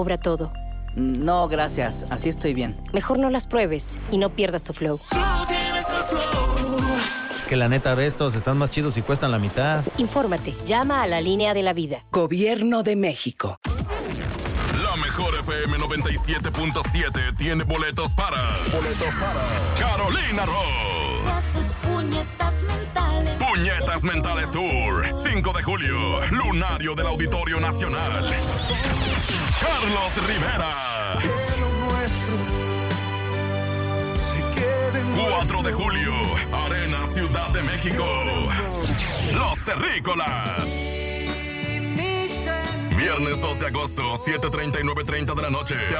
Cobra todo. No, gracias. Así estoy bien. Mejor no las pruebes y no pierdas tu flow. Es que la neta de estos están más chidos y cuestan la mitad. Infórmate. Llama a la línea de la vida. Gobierno de México. La mejor FM 97.7 tiene boletos para Carolina Ross. Puñetas mentales. Puñetas Mentales Tour, 5 de julio, lunario del Auditorio Nacional. Carlos Rivera. 4 de julio, Arena Ciudad de México. Los Terrícolas. Viernes 2 de agosto, 7:30 y 9:30 de la noche.